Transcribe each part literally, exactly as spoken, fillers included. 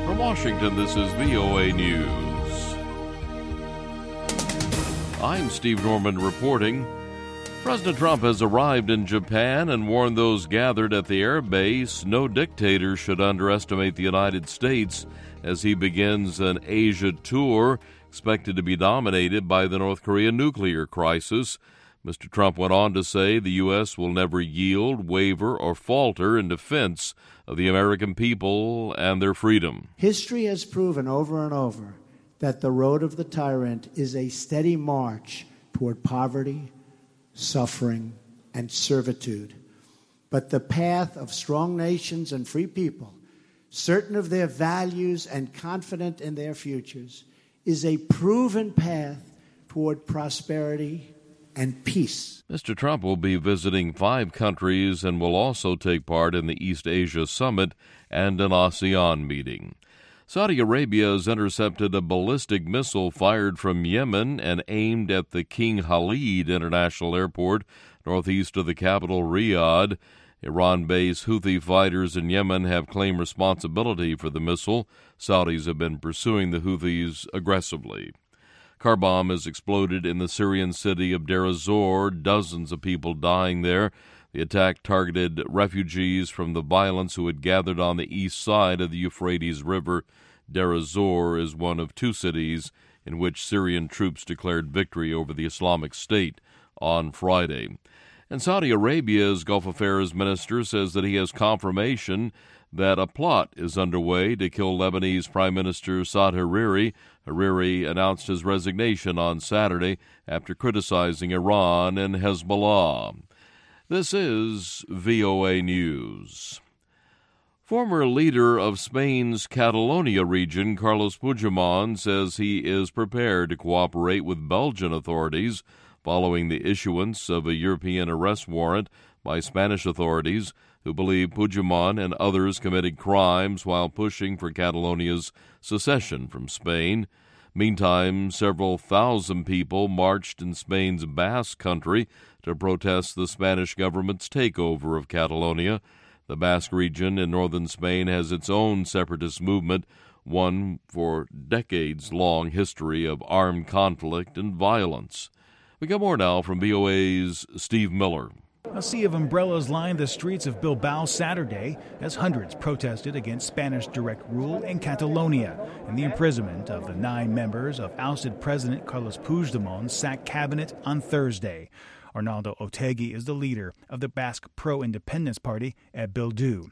From Washington, this is V O A News. I'm Steve Norman reporting. President Trump has arrived in Japan and warned those gathered at the air base no dictator should underestimate the United States as he begins an Asia tour expected to be dominated by the North Korea nuclear crisis. Mister Trump went on to say the U S will never yield, waver, or falter in defense of the American people and their freedom. History has proven over and over that the road of the tyrant is a steady march toward poverty, suffering, and servitude. But the path of strong nations and free people, certain of their values and confident in their futures, is a proven path toward prosperity and peace. Mister Trump will be visiting five countries and will also take part in the East Asia Summit and an ASEAN meeting. Saudi Arabia has intercepted a ballistic missile fired from Yemen and aimed at the King Khalid International Airport northeast of the capital, Riyadh. Iran-based Houthi fighters in Yemen have claimed responsibility for the missile. Saudis have been pursuing the Houthis aggressively. Car bomb has exploded in the Syrian city of Deir ez-Zor, dozens of people dying there. The attack targeted refugees from the violence who had gathered on the east side of the Euphrates River. Deir ez-Zor is one of two cities in which Syrian troops declared victory over the Islamic State on Friday. And Saudi Arabia's Gulf Affairs minister says that he has confirmation that a plot is underway to kill Lebanese Prime Minister Saad Hariri. Hariri announced his resignation on Saturday after criticizing Iran and Hezbollah. This is V O A News. Former leader of Spain's Catalonia region, Carles Puigdemont, says he is prepared to cooperate with Belgian authorities following the issuance of a European arrest warrant by Spanish authorities who believe Puigdemont and others committed crimes while pushing for Catalonia's secession from Spain. Meantime, several thousand people marched in Spain's Basque Country to protest the Spanish government's takeover of Catalonia. The Basque region in northern Spain has its own separatist movement, one for decades-long history of armed conflict and violence. We got more now from V O A's Steve Miller. A sea of umbrellas lined the streets of Bilbao Saturday as hundreds protested against Spanish direct rule in Catalonia and the imprisonment of the nine members of ousted President Carles Puigdemont's sacked cabinet on Thursday. Arnaldo Otegi is the leader of the Basque pro-independence party at Bildu.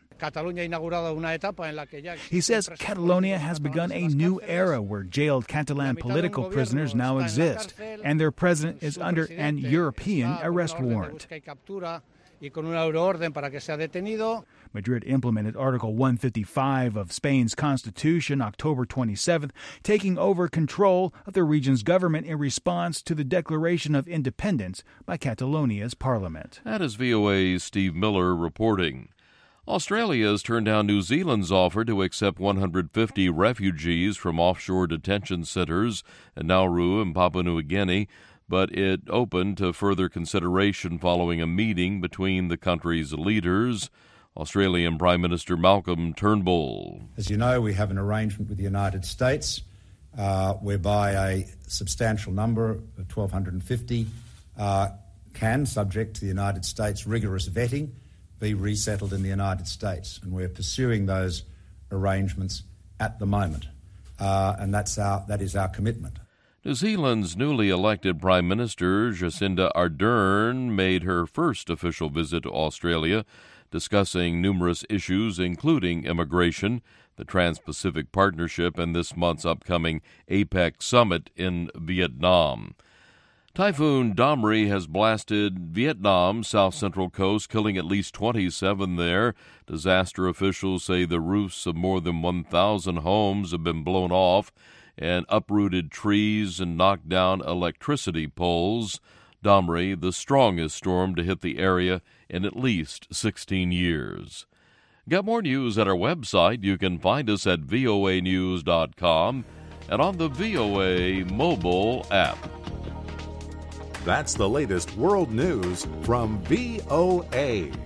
He says Catalonia has begun a new era where jailed Catalan political prisoners now exist, and their president is under an European arrest warrant. Madrid implemented Article one fifty-five of Spain's constitution October twenty-seventh, taking over control of the region's government in response to the declaration of independence by Catalonia's parliament. That is V O A's Steve Miller reporting. Australia has turned down New Zealand's offer to accept one hundred fifty refugees from offshore detention centers in Nauru and Papua New Guinea, but it opened to further consideration following a meeting between the country's leaders. Australian Prime Minister Malcolm Turnbull. As you know, we have an arrangement with the United States uh, whereby a substantial number, twelve fifty, uh, can, subject to the United States rigorous vetting, be resettled in the United States. And we're pursuing those arrangements at the moment. Uh, and that's our, that is our commitment. New Zealand's newly elected Prime Minister, Jacinda Ardern, made her first official visit to Australia, discussing numerous issues, including immigration, the Trans-Pacific Partnership, and this month's upcoming APEC summit in Vietnam. Typhoon Domri has blasted Vietnam's south-central coast, killing at least twenty-seven there. Disaster officials say the roofs of more than one thousand homes have been blown off and uprooted trees and knocked down electricity poles. Domri, the strongest storm to hit the area in at least sixteen years. Got more news at our website. You can find us at V O A news dot com and on the V O A mobile app. That's the latest world news from V O A.